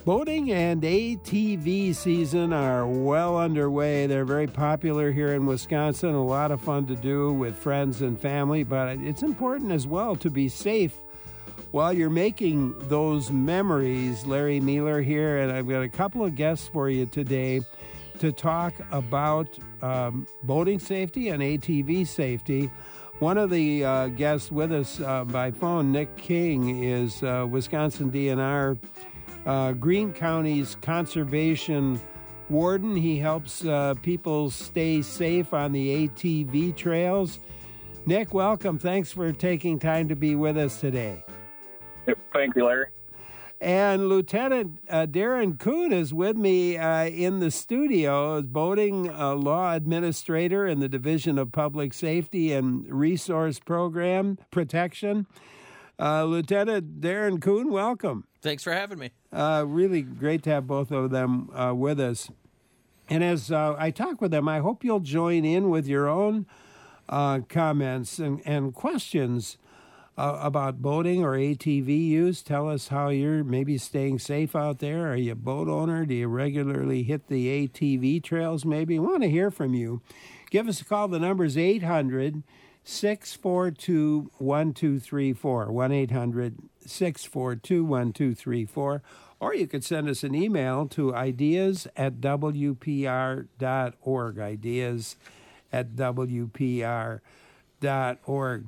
Boating and ATV season are well underway. They're very popular here in Wisconsin, a lot of fun to do with friends and family, but it's important as well to be safe while you're making those memories. Larry Mueller here, and I've got a couple of guests for you today to talk about boating safety and ATV safety. One of the guests with us by phone, Nick King, is Wisconsin DNR Greene County's conservation warden. He helps people stay safe on the ATV trails. Nick, welcome. Thanks for taking time to be with us today. Yep, thank you, Larry. And Lieutenant Darren Kuhn is with me in the studio as boating law administrator in the Division of Public Safety and Resource Program Protection. Lieutenant Darren Kuhn, welcome. Thanks for having me. Really great to have both of them with us. And as I talk with them, I hope you'll join in with your own comments and questions about boating or ATV use. Tell us how you're maybe staying safe out there. Are you a boat owner? Do you regularly hit the ATV trails maybe? I want to hear from you. Give us a call. The number is 800-642-1234, 1-800-642-1234. Or you could send us an email to ideas@wpr.org, ideas@wpr.org.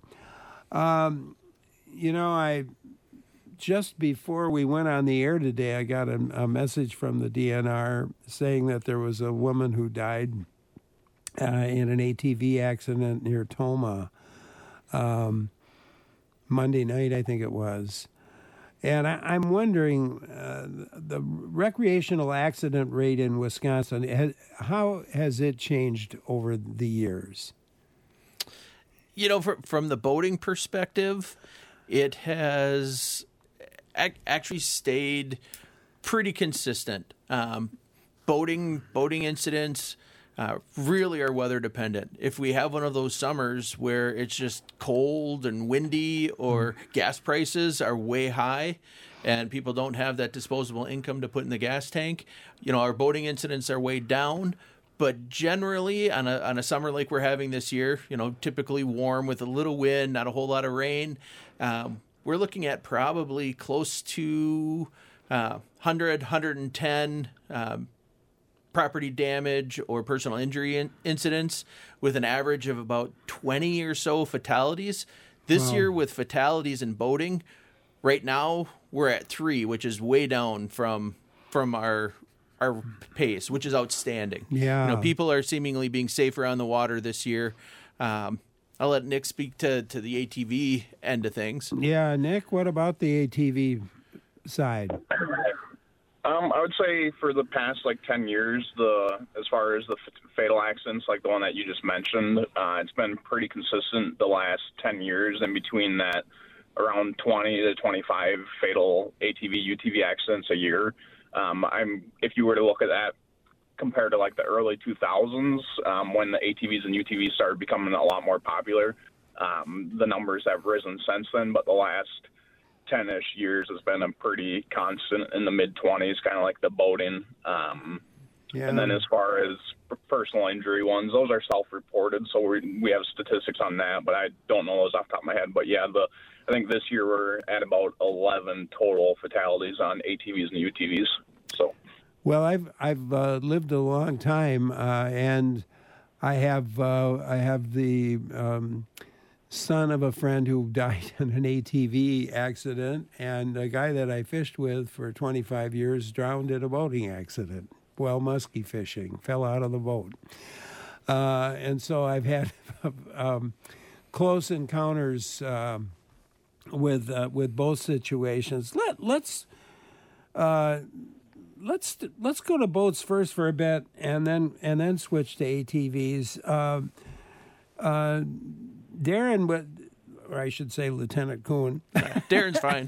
I just before we went on the air today, I got a message from the DNR saying that there was a woman who died in an ATV accident near Tomah Monday night, I think it was. And I'm wondering, the recreational accident rate in Wisconsin, how has it changed over the years? From the boating perspective, it has actually stayed pretty consistent. Boating incidents really are weather dependent. If we have one of those summers where it's just cold and windy or gas prices are way high and people don't have that disposable income to put in the gas tank, our boating incidents are way down. But generally, on a summer like we're having this year, typically warm with a little wind, not a whole lot of rain, we're looking at probably close to 100, 110 property damage or personal injury incidents with an average of about 20 or so fatalities. This year with fatalities in boating, right now we're at 3, which is way down from our pace, which is outstanding. Yeah. People are seemingly being safer on the water this year. I'll let Nick speak to the ATV end of things. Yeah, Nick, what about the ATV side? I would say for the past 10 years, as far as the fatal accidents, like the one that you just mentioned, it's been pretty consistent the last 10 years, and between that, around 20 to 25 fatal ATV, UTV accidents a year. If you were to look at that compared to the early 2000s, when the ATVs and UTVs started becoming a lot more popular, the numbers have risen since then, but the last 10-ish years has been a pretty constant in the mid-20s, kind of like the boating. And then as far as personal injury ones, those are self-reported, so we have statistics on that, but I don't know those off the top of my head. But yeah, I think this year we're at about 11 total fatalities on ATVs and UTVs. So, well, I've lived a long time, and I have the son of a friend who died in an ATV accident, and a guy that I fished with for 25 years drowned in a boating accident while muskie fishing, fell out of the boat. And so I've had close encounters with both situations. Let's go to boats first for a bit, and then switch to ATVs. Darren, or I should say Lieutenant Kuhn. Darren's fine.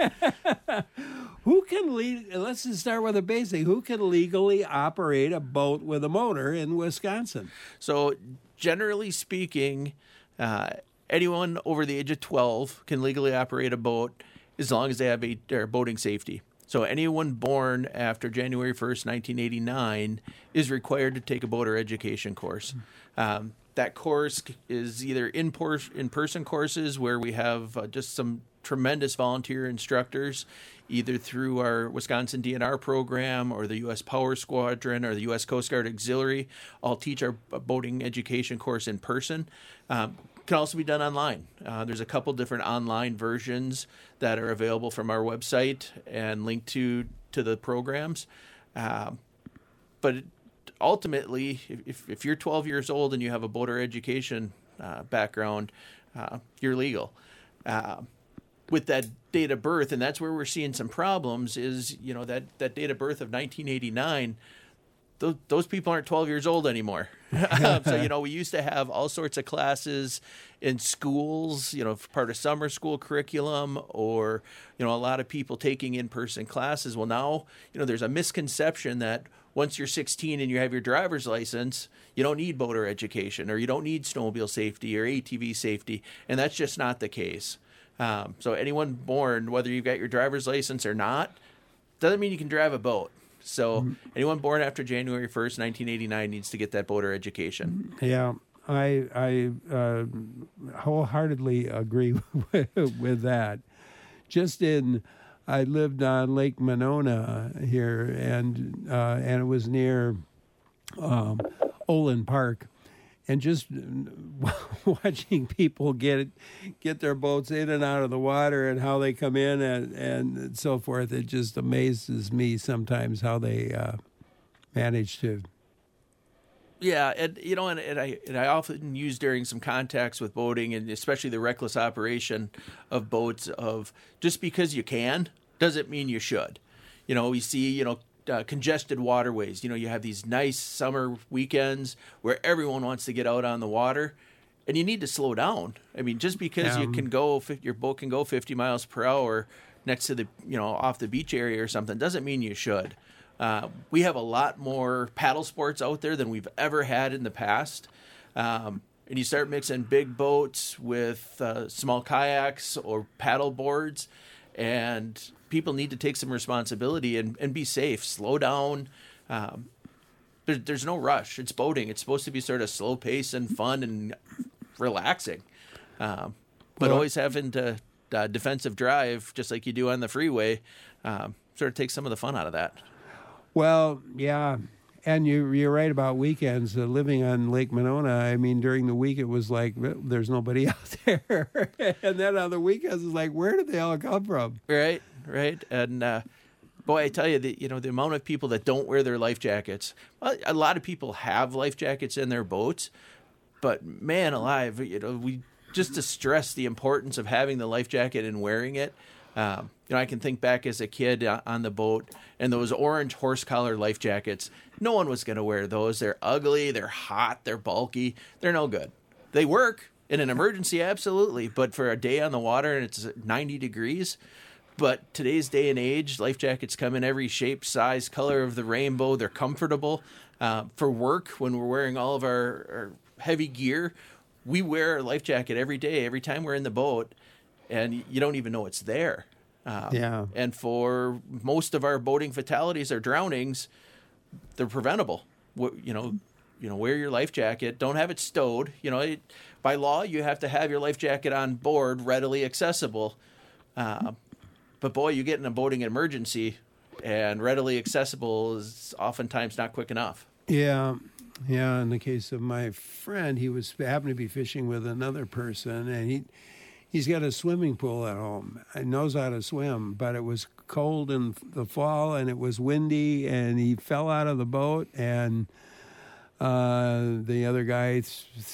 Let's just start with a basic. Who can legally operate a boat with a motor in Wisconsin? So generally speaking, anyone over the age of 12 can legally operate a boat as long as they have boating safety. So anyone born after January 1st, 1989 is required to take a boater education course. That course is either in-person courses where we have just some tremendous volunteer instructors, either through our Wisconsin DNR program or the U.S. Power Squadron or the U.S. Coast Guard Auxiliary. All teach our boating education course in person. Can also be done online. There's a couple different online versions that are available from our website and linked to the programs. But ultimately, if you're 12 years old and you have a boater education background, you're legal. With that date of birth, and that's where we're seeing some problems, is, that date of birth of 1989, those people aren't 12 years old anymore. So, we used to have all sorts of classes in schools, part of summer school curriculum, or, a lot of people taking in-person classes. Well, now, there's a misconception that once you're 16 and you have your driver's license, you don't need boater education, or you don't need snowmobile safety or ATV safety, and that's just not the case. So anyone born, whether you've got your driver's license or not, doesn't mean you can drive a boat. So anyone born after January 1st, 1989 needs to get that boater education. Yeah, I wholeheartedly agree with that. I lived on Lake Monona here, and it was near Olin Park. And just watching people get their boats in and out of the water and how they come in and so forth, it just amazes me sometimes how they manage to. Yeah, and I often use during some contacts with boating, and especially the reckless operation of boats, of just because you can doesn't mean you should. We see, congested waterways. You have these nice summer weekends where everyone wants to get out on the water, and you need to slow down. I mean, just because you can go, your boat can go 50 miles per hour next to the, off the beach area or something, doesn't mean you should. We have a lot more paddle sports out there than we've ever had in the past. And you start mixing big boats with small kayaks or paddle boards, and people need to take some responsibility and be safe, slow down. There's no rush. It's boating. It's supposed to be sort of slow pace and fun and relaxing. But always having to defensive drive, just like you do on the freeway, sort of takes some of the fun out of that. Well, yeah. And you're right about weekends. Living on Lake Monona, I mean, during the week it was like there's nobody out there. And then on the weekends it's like, where did they all come from? Right. And boy, I tell you, the amount of people that don't wear their life jackets. Well, a lot of people have life jackets in their boats, but man alive, we just to stress the importance of having the life jacket and wearing it. I can think back as a kid on the boat, and those orange horse collar life jackets, no one was going to wear those. They're ugly, they're hot, they're bulky, they're no good. They work in an emergency, absolutely, but for a day on the water and it's 90 degrees. But today's day and age, life jackets come in every shape, size, color of the rainbow. They're comfortable. For work, when we're wearing all of our heavy gear, we wear a life jacket every day, every time we're in the boat, and you don't even know it's there. And for most of our boating fatalities or drownings, they're preventable. Wear your life jacket. Don't have it stowed. By law, you have to have your life jacket on board, readily accessible. But boy, you get in a boating emergency, and readily accessible is oftentimes not quick enough. Yeah. In the case of my friend, he happened to be fishing with another person, and he's got a swimming pool at home. He knows how to swim, but it was cold in the fall, and it was windy, and he fell out of the boat, and the other guy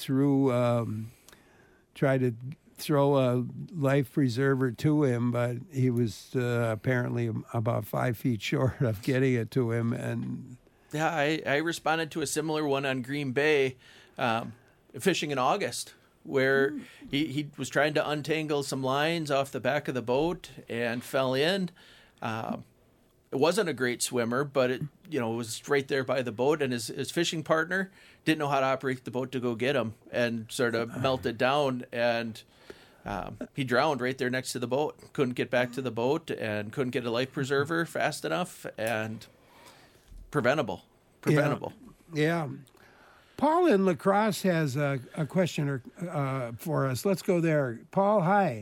tried to throw a life preserver to him, but he was apparently about 5 feet short of getting it to him. And yeah, I responded to a similar one on Green Bay, fishing in August, where he was trying to untangle some lines off the back of the boat and fell in. It wasn't a great swimmer, but it was right there by the boat, and his fishing partner didn't know how to operate the boat to go get him, and sort of melted down. And He drowned right there next to the boat. Couldn't get back to the boat and couldn't get a life preserver fast enough, and preventable. Yeah. Paul in La Crosse has a question for us. Let's go there. Paul, hi.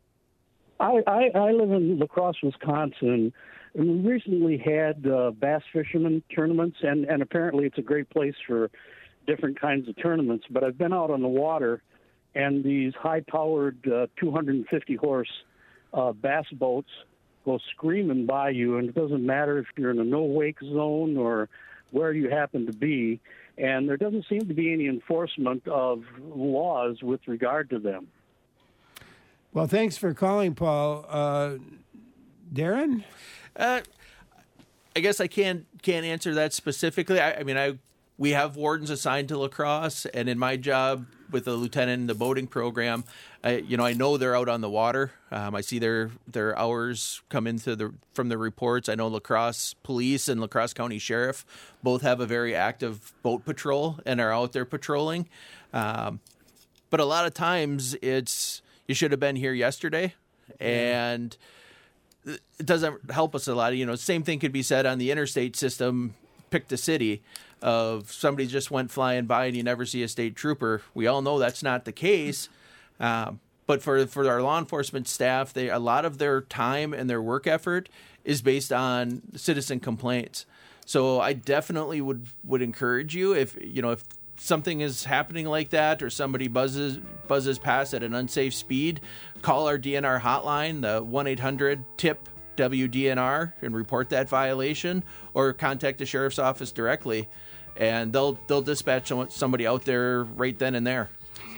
I live in La Crosse, Wisconsin, and we recently had bass fishermen tournaments, and apparently it's a great place for different kinds of tournaments. But I've been out on the water, and these high-powered 250-horse bass boats go screaming by you, and it doesn't matter if you're in a no-wake zone or where you happen to be, and there doesn't seem to be any enforcement of laws with regard to them. Well, thanks for calling, Paul. Darren? I guess I can't answer that specifically. I mean, we have wardens assigned to La Crosse, and in my job with the lieutenant in the boating program, I know they're out on the water. I see their hours come into from the reports. I know La Crosse Police and La Crosse County Sheriff both have a very active boat patrol and are out there patrolling. But a lot of times it's, you should have been here yesterday, and it doesn't help us a lot. Same thing could be said on the interstate system. Pick the city of somebody just went flying by and you never see a state trooper. We all know that's not the case. But for our law enforcement staff, a lot of their time and their work effort is based on citizen complaints. So I definitely would encourage you, if something is happening like that, or somebody buzzes past at an unsafe speed, call our DNR hotline, the 1-800-TIP-WDNR, and report that violation, or contact the sheriff's office directly, and they'll dispatch somebody out there right then and there.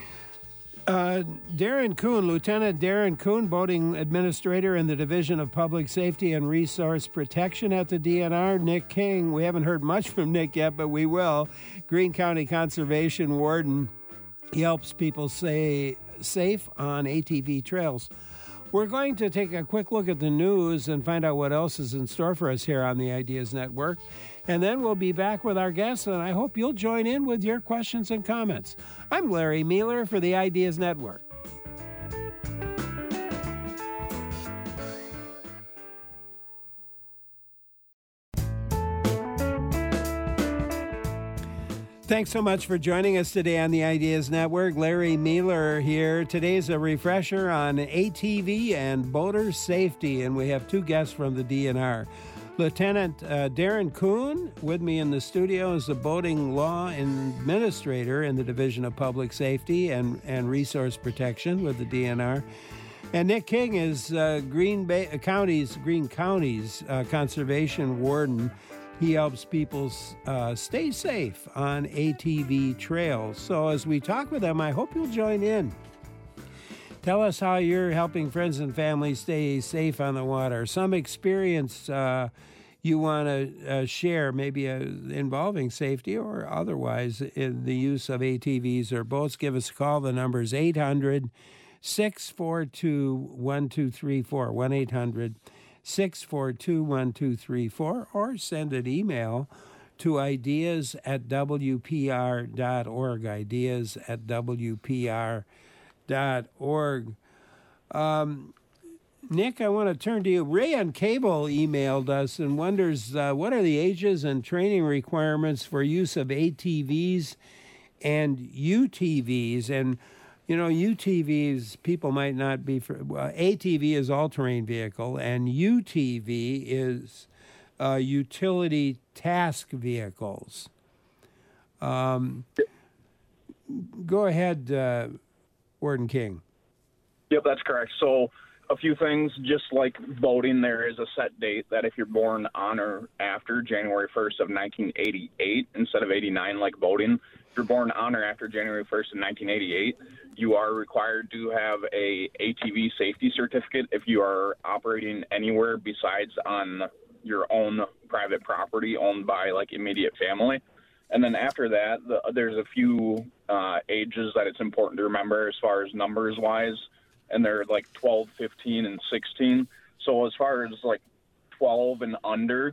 Darren Kuhn, Lieutenant Darren Kuhn, boating administrator in the Division of Public Safety and Resource Protection at the DNR. Nick King, we haven't heard much from Nick yet, but we will. Greene County Conservation Warden. He helps people stay safe on ATV trails. We're going to take a quick look at the news and find out what else is in store for us here on the Ideas Network. And then we'll be back with our guests, and I hope you'll join in with your questions and comments. I'm Larry Mueller for the Ideas Network. Thanks so much for joining us today on the Ideas Network. Larry Mueller here. Today's a refresher on ATV and boater safety, and we have two guests from the DNR. Lieutenant Darren Kuhn, with me in the studio, is the boating law administrator in the Division of Public Safety and Resource Protection with the DNR. And Nick King is Greene County's Conservation Warden. He helps people stay safe on ATV trails. So as we talk with them, I hope you'll join in. Tell us how you're helping friends and family stay safe on the water. Some experience you want to share, maybe involving safety or otherwise in the use of ATVs or boats. Give us a call. The number is 800-642-1234, 1-800-642-1234, or send an email to ideas@wpr.org, ideas@wpr.org. Nick, I want to turn to you. Ray on Cable emailed us and wonders what are the ages and training requirements for use of ATVs and UTVs? And, UTVs, people might not be... ATV is all-terrain vehicle, and UTV is utility task vehicles. Go ahead, Warden King. Yep, that's correct. So a few things, just like voting, there is a set date that if you're born on or after January 1st of 1988 instead of 89 like voting, if you're born on or after January 1st of 1988, you are required to have a ATV safety certificate if you are operating anywhere besides on your own private property owned by like immediate family. And then after that, there's a few ages that it's important to remember as far as numbers wise, and they're like 12, 15, and 16. So as far as like 12 and under,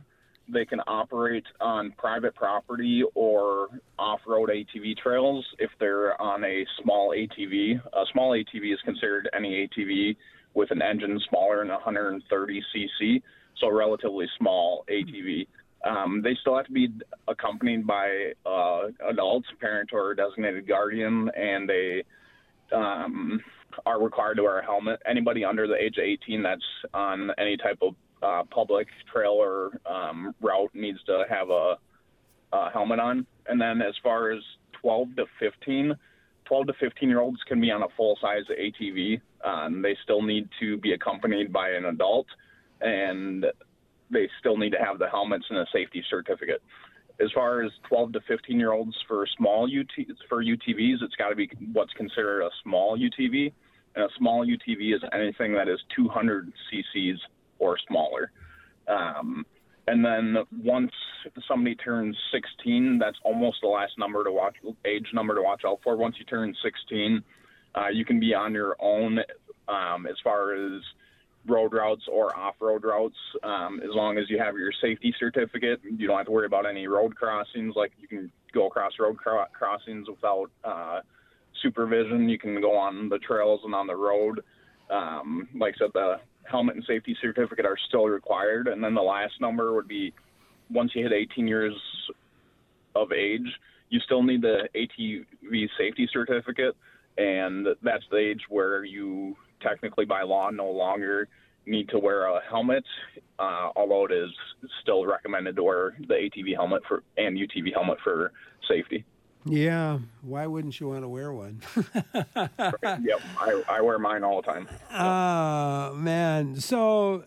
they can operate on private property or off-road ATV trails if they're on a small ATV. A small ATV is considered any ATV with an engine smaller than 130 cc, so a relatively small ATV. They still have to be accompanied by adults, parent or designated guardian, and they are required to wear a helmet. Anybody under the age of 18 that's on any type of public trail or route needs to have a helmet on. And then as far as 12 to 15-year-olds can be on a full-size ATV. They still need to be accompanied by an adult, and they still need to have the helmets and a safety certificate. As far as 12 to 15-year-olds for UTVs, it's got to be what's considered a small UTV. And a small UTV is anything that is 200 cc's or smaller. And then once somebody turns 16, that's almost the last age number to watch out for. Once you turn 16, you can be on your own as far as road routes or off-road routes, as long as you have your safety certificate. You don't have to worry about any road crossings. Like, you can go across road crossings without supervision. You can go on the trails and on the road. Like I said, the helmet and safety certificate are still required. And then the last number would be, once you hit 18 years of age, you still need the ATV safety certificate. And that's the age where you technically by law no longer need to wear a helmet, although it is still recommended to wear the ATV helmet and UTV helmet for safety. Yeah, why wouldn't you want to wear one? Yep, I wear mine all the time. Oh, man. So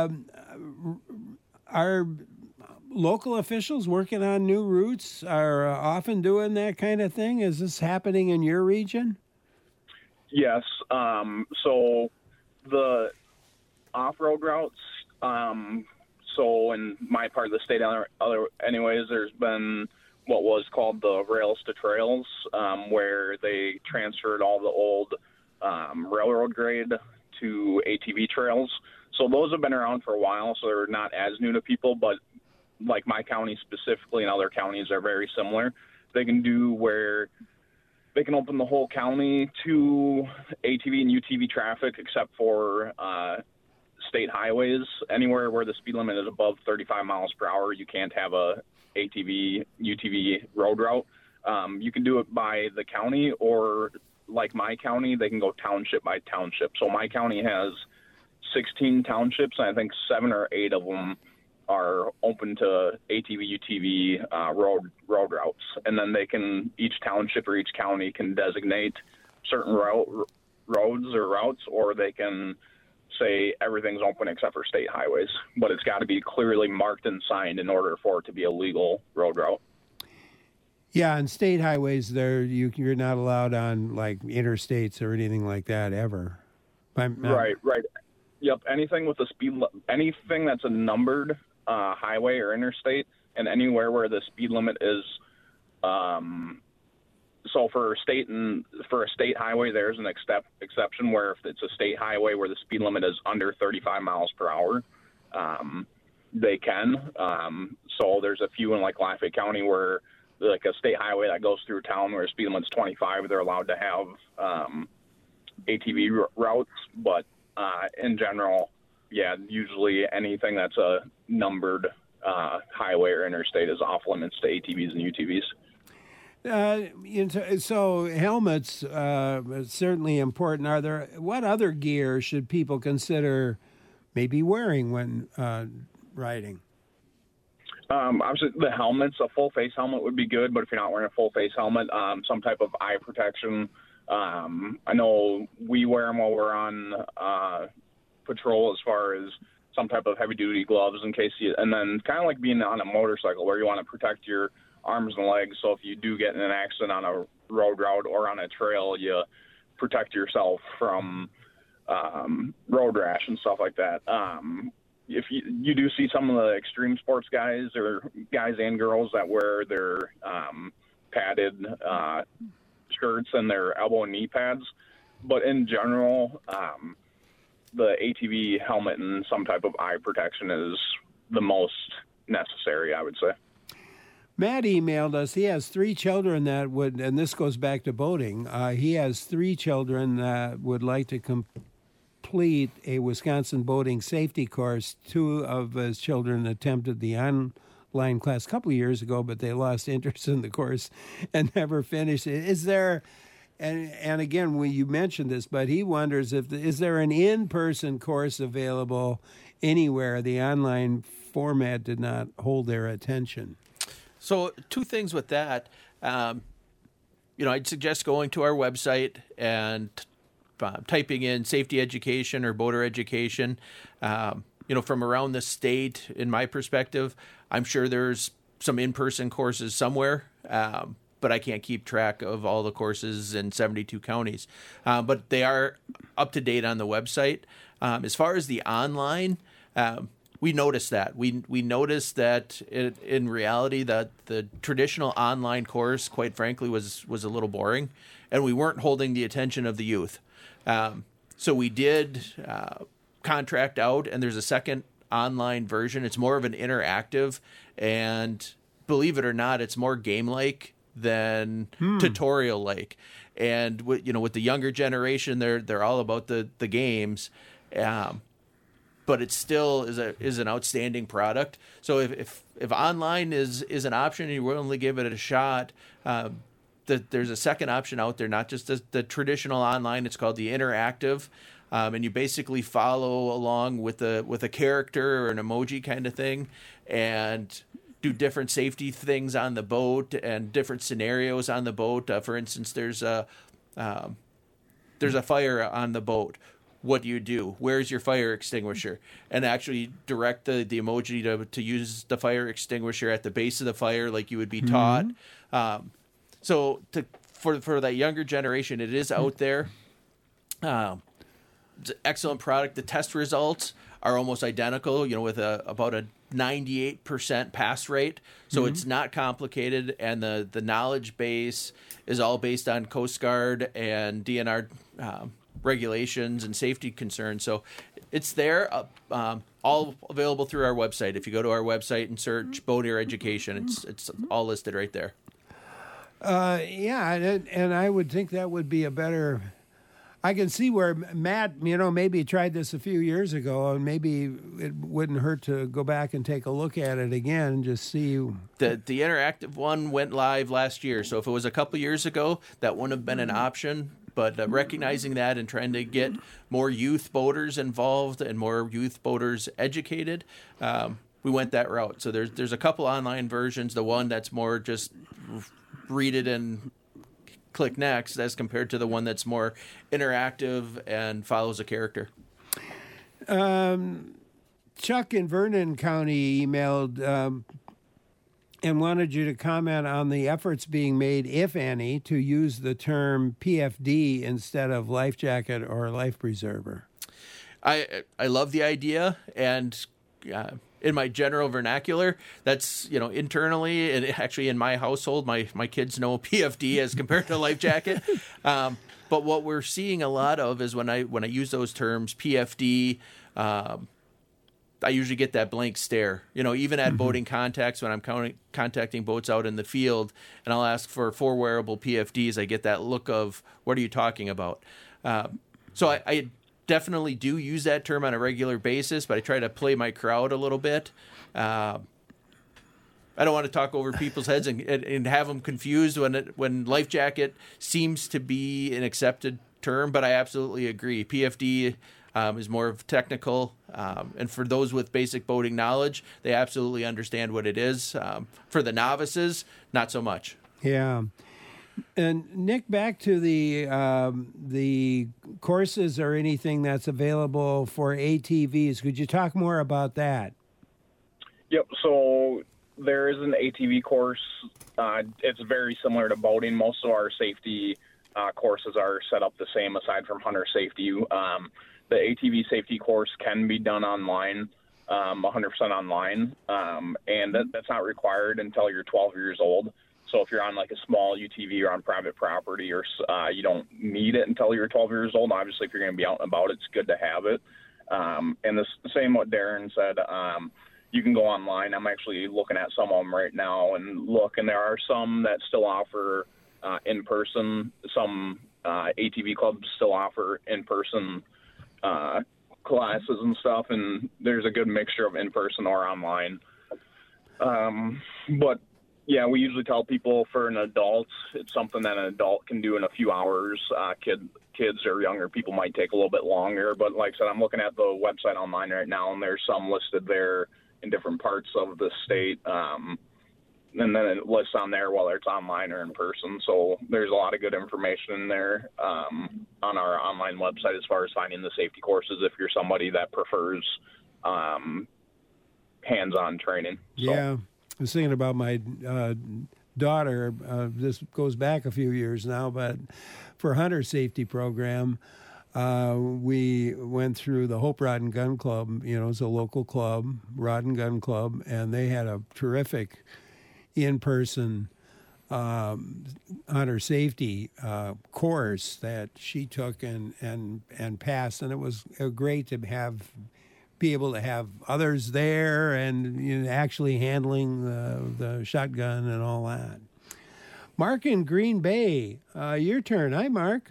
are local officials working on new routes are often doing that kind of thing? Is this happening in your region? Yes. So the off-road routes, so in my part of the state, anyways, there's been what was called the Rails to Trails, where they transferred all the old railroad grade to ATV trails. So those have been around for a while, so they're not as new to people, but like my county specifically and other counties are very similar. They can do where they can open the whole county to ATV and UTV traffic except for state highways. Anywhere where the speed limit is above 35 miles per hour, you can't have a ATV, UTV road route. You can do it by the county, or like my county, they can go township by township. So my county has 16 townships, and I think 7 or 8 of them are open to ATV, UTV road routes. And then each township or each county can designate certain roads or routes, or they can say everything's open except for state highways. But it's got to be clearly marked and signed in order for it to be a legal road route. Yeah, and state highways, you're not allowed on like interstates or anything like that ever. Right. Yep. Anything with anything that's a numbered highway or interstate, and anywhere where the speed limit is. So for a state highway, there's an exception where if it's a state highway where the speed limit is under 35 miles per hour, they can. So there's a few in like Lafayette County where like a state highway that goes through town where the speed limit's 25, they're allowed to have ATV routes. But in general, yeah, usually anything that's a numbered highway or interstate is off limits to ATVs and UTVs. So helmets certainly important. What other gear should people consider maybe wearing when riding? Obviously, the helmets, a full face helmet would be good, but if you're not wearing a full face helmet, some type of eye protection. I know we wear them while we're on patrol, as far as some type of heavy duty gloves in case and then kind of like being on a motorcycle where you want to protect your arms and legs. So if you do get in an accident on a road route or on a trail, you protect yourself from road rash and stuff like that. If you do see some of the extreme sports guys or guys and girls that wear their padded skirts and their elbow and knee pads, but in general, the ATV helmet and some type of eye protection is the most necessary, I would say. Matt emailed us. He has 3 children that would, and this goes back to boating. He has 3 children that would like to complete a Wisconsin boating safety course. 2 of his children attempted the online class a couple of years ago, but they lost interest in the course and never finished it. Is there, and again, you mentioned this, but he wonders is there an in-person course available anywhere? The online format did not hold their attention. So 2 things with that. I'd suggest going to our website and typing in safety education or boater education. From around the state, in my perspective, I'm sure there's some in-person courses somewhere, but I can't keep track of all the courses in 72 counties. But they are up to date on the website. As far as the online, we noticed that. We noticed that in reality that the traditional online course, quite frankly, was a little boring, and we weren't holding the attention of the youth. So we did contract out, and there's a second online version. It's more of an interactive, and believe it or not, it's more game-like than tutorial-like. And with the younger generation, they're all about the games. But it still is an outstanding product. So if online is an option and you're willing to give it a shot, there's a second option out there, not just the traditional online. It's called the interactive, and you basically follow along with a character or an emoji kind of thing, and do different safety things on the boat and different scenarios on the boat. For instance, there's a fire on the boat. What do you do? Where's your fire extinguisher? And actually direct the emoji to use the fire extinguisher at the base of the fire like you would be taught. So for that younger generation, it is out there. It's an excellent product. The test results are almost identical, with about a 98% pass rate. So it's not complicated, and the knowledge base is all based on Coast Guard and DNR regulations and safety concerns. So it's there, all available through our website. If you go to our website and search boater education, it's all listed right there. And I would think that would be a better. I can see where Matt, maybe tried this a few years ago, and maybe it wouldn't hurt to go back and take a look at it again, just see. The interactive one went live last year, so if it was a couple years ago, that wouldn't have been an option. But recognizing that and trying to get more youth boaters involved and more youth boaters educated, we went that route. So there's a couple online versions. The one that's more just read it and click next, as compared to the one that's more interactive and follows a character. Chuck in Vernon County emailed and wanted you to comment on the efforts being made, if any, to use the term PFD instead of life jacket or life preserver. I love the idea, and in my general vernacular, that's internally, and actually in my household, my kids know PFD as compared to life jacket. But what we're seeing a lot of is when I use those terms, PFD. I usually get that blank stare, even at boating contacts when I'm contacting boats out in the field, and I'll ask for 4 wearable PFDs. I get that look of, what are you talking about? So I definitely do use that term on a regular basis, but I try to play my crowd a little bit. I don't want to talk over people's heads and have them confused when life jacket seems to be an accepted term, but I absolutely agree. PFD is more of technical, and for those with basic boating knowledge, they absolutely understand what it is. For the novices, not so much. Yeah. And Nick, back to the courses or anything that's available for ATVs. Could you talk more about that? Yep. So there is an ATV course. It's very similar to boating. Most of our safety courses are set up the same, aside from hunter safety. The ATV safety course can be done online, 100% online, and that's not required until you're 12 years old. So if you're on like a small UTV or on private property, or you don't need it until you're 12 years old. Obviously, if you're going to be out and about, it's good to have it. And the same what Darren said. you can go online. I'm actually looking at some of them right now and there are some that still offer in person. Some ATV clubs still offer in-person classes and stuff, and there's a good mixture of in-person or online. But yeah, we usually tell people for an adult, it's something that an adult can do in a few hours. Kids or younger people might take a little bit longer, but like I said, I'm looking at the website online right now, and there's some listed there in different parts of the state. And then it lists on there whether it's online or in person. So there's a lot of good information in there on our online website as far as finding the safety courses if you're somebody that prefers hands-on training. So. Yeah. I was thinking about my daughter. This goes back a few years now, but for hunter safety program, we went through the Hope Rod and Gun Club. It's a local club, Rod and Gun Club, and they had a terrific in-person hunter safety course that she took and passed, and it was great to be able to have others there and actually handling the shotgun and all that. Mark in Green Bay, your turn. Hi, Mark.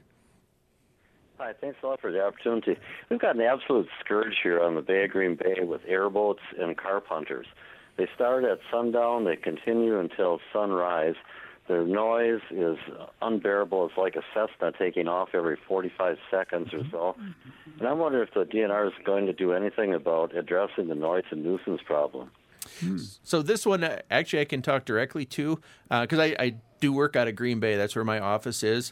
Hi, thanks a lot for the opportunity. We've got an absolute scourge here on the Bay of Green Bay with airboats and carp hunters. They start at sundown, they continue until sunrise. Their noise is unbearable. It's like a Cessna taking off every 45 seconds or so. And I wonder if the DNR is going to do anything about addressing the noise and nuisance problem. So this one, actually, I can talk directly to, because I do work out of Green Bay. That's where my office is.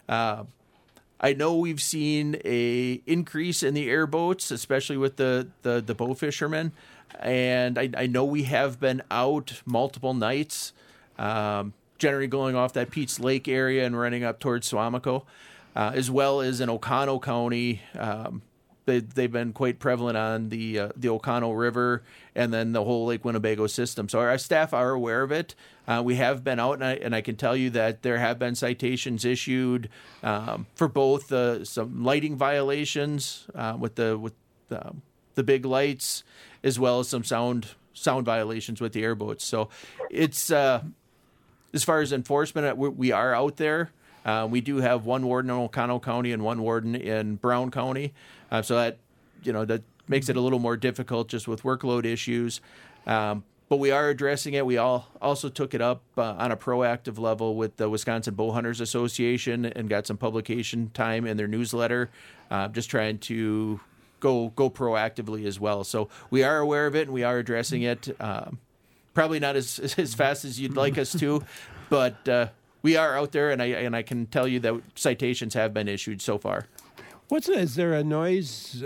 I know we've seen a increase in the airboats, especially with the bow fishermen. And I know we have been out multiple nights, generally going off that Pete's Lake area and running up towards Suamico, as well as in Oconto County. They've been quite prevalent on the Oconto River and then the whole Lake Winnebago system. So our staff are aware of it. We have been out, and I can tell you that there have been citations issued for both some lighting violations with the big lights, as well as some sound violations with the airboats. So it's as far as enforcement, we are out there. We do have one warden in Oconto County and one warden in Brown County. So that makes it a little more difficult just with workload issues. But we are addressing it. We also took it up on a proactive level with the Wisconsin Bowhunters Association and got some publication time in their newsletter, just trying to go proactively as well. So we are aware of it and we are addressing it. Probably not as fast as you'd like us to, but we are out there, and I can tell you that citations have been issued so far. Is there a noise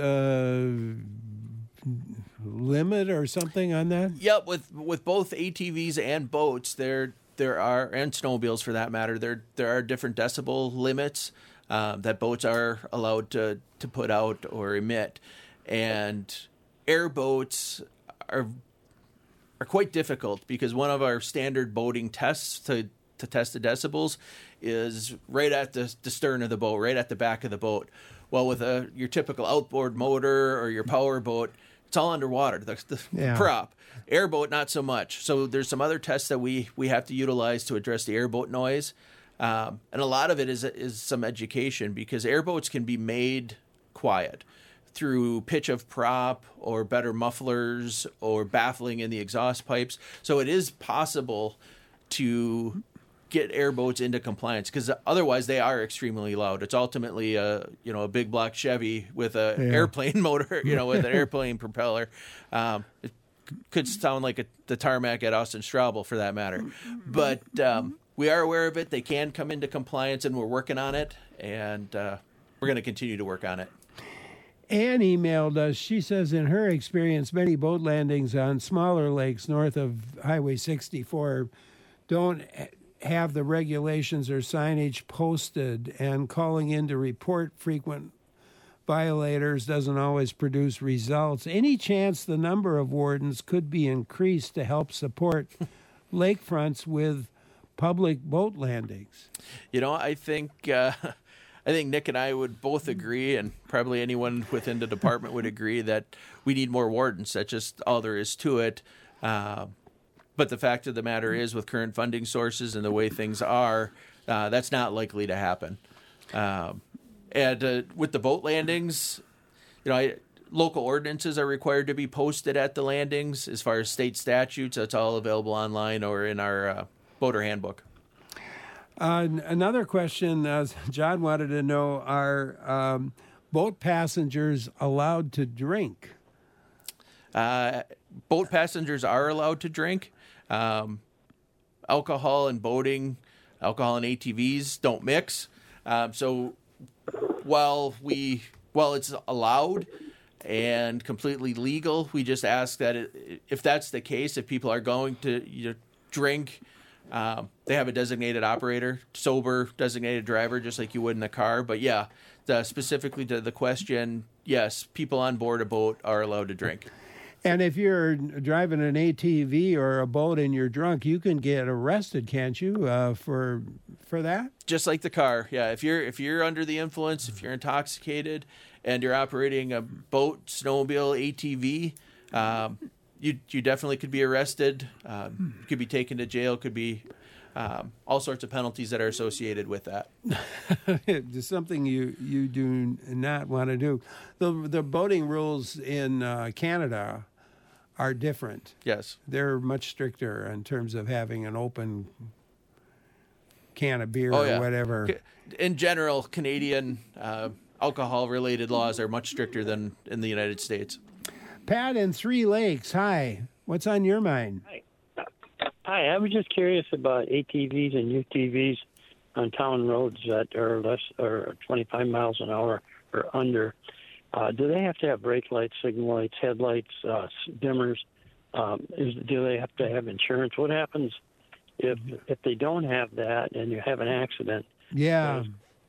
limit or something on that? Yep, with both ATVs and boats, there are, and snowmobiles for that matter, there are different decibel limits that boats are allowed to put out or emit, and airboats are quite difficult because one of our standard boating tests to test the decibels is right at the stern of the boat, right at the back of the boat. Well, with your typical outboard motor or your power boat, it's all underwater, the prop. Airboat, not so much. So there's some other tests that we have to utilize to address the airboat noise. And a lot of it is some education because airboats can be made quiet through pitch of prop or better mufflers or baffling in the exhaust pipes. So it is possible to get airboats into compliance because otherwise they are extremely loud. It's ultimately a big block Chevy with an airplane motor, with an airplane propeller. It could sound like the tarmac at Austin Straubel for that matter. But we are aware of it. They can come into compliance and we're working on it, and we're going to continue to work on it. Ann emailed us. She says, in her experience, many boat landings on smaller lakes north of Highway 64 don't have the regulations or signage posted, and calling in to report frequent violators doesn't always produce results. Any chance the number of wardens could be increased to help support lakefronts with public boat landings? I think think Nick and I would both agree, and probably anyone within the department would agree, that we need more wardens. That's just all there is to it. But the fact of the matter is, with current funding sources and the way things are, that's not likely to happen. And with the boat landings, local ordinances are required to be posted at the landings. As far as state statutes, that's all available online or in our boater handbook. Another question John wanted to know, are boat passengers allowed to drink? Boat passengers are allowed to drink. Alcohol and boating, alcohol and ATVs don't mix. So while it's allowed and completely legal, we just ask that if that's the case, if people are going to drink, they have a designated operator, sober designated driver, just like you would in a car. But yeah, specifically to the question, yes, people on board a boat are allowed to drink. And if you're driving an ATV or a boat and you're drunk, you can get arrested, can't you, for that? Just like the car, yeah. If you're under the influence, if you're intoxicated, and you're operating a boat, snowmobile, ATV, you definitely could be arrested. Could be taken to jail. Could be all sorts of penalties that are associated with that. It's something you do not want to do. The boating rules in Canada are different. Yes. They're much stricter in terms of having an open can of beer or whatever. In general, Canadian alcohol-related laws are much stricter than in the United States. Pat in Three Lakes, hi. What's on your mind? Hi, I was just curious about ATVs and UTVs on town roads that are less or 25 miles an hour or under. Do they have to have brake lights, signal lights, headlights, dimmers? Do they have to have insurance? What happens if they don't have that and you have an accident? Yeah.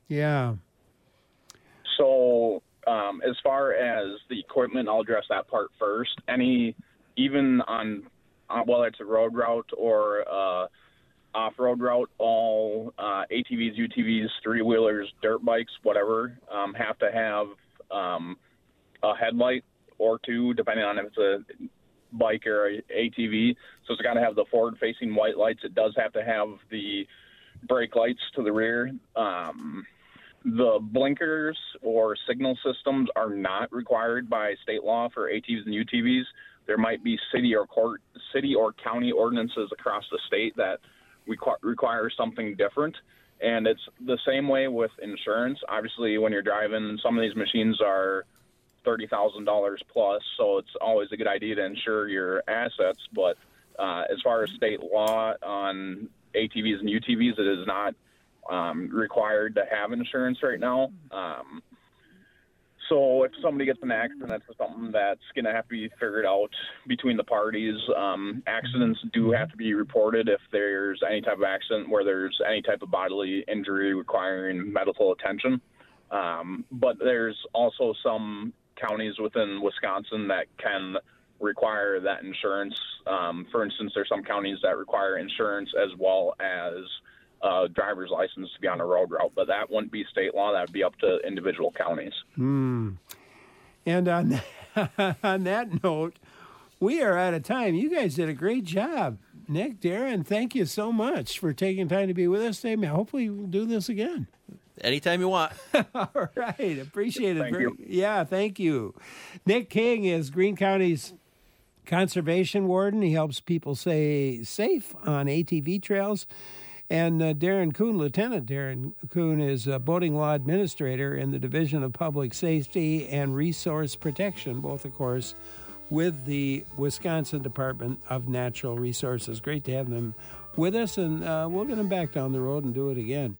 So as far as the equipment, I'll address that part first. Even on whether it's a road route or off-road route, all ATVs, UTVs, three-wheelers, dirt bikes, whatever, have to have a headlight or two, depending on if it's a bike or a ATV. So it's got to have the forward-facing white lights. It does have to have the brake lights to the rear. The blinkers or signal systems are not required by state law for ATVs and UTVs. There might be city or county ordinances across the state that require something different. And it's the same way with insurance. Obviously, when you're driving, some of these machines are $30,000 plus, so it's always a good idea to insure your assets. But as far as state law on ATVs and UTVs, it is not required to have insurance right now. So if somebody gets in an accident, that's something that's going to have to be figured out between the parties. Accidents do have to be reported if there's any type of accident where there's any type of bodily injury requiring medical attention. But there's also some counties within Wisconsin that can require that insurance. For instance, there's some counties that require insurance as well as driver's license to be on a road route, but that wouldn't be state law. That would be up to individual counties. And on that note, we are out of time. You guys did a great job. Nick, Darren, thank you so much for taking time to be with us today. Hopefully we'll do this again. Anytime you want. All right. Appreciate it. Thank you. Yeah, thank you. Nick King is Greene County's conservation warden. He helps people stay safe on ATV trails. And Darren Kuhn, Lieutenant Darren Kuhn, is a boating law administrator in the Division of Public Safety and Resource Protection, both, of course, with the Wisconsin Department of Natural Resources. Great to have them with us, and we'll get them back down the road and do it again.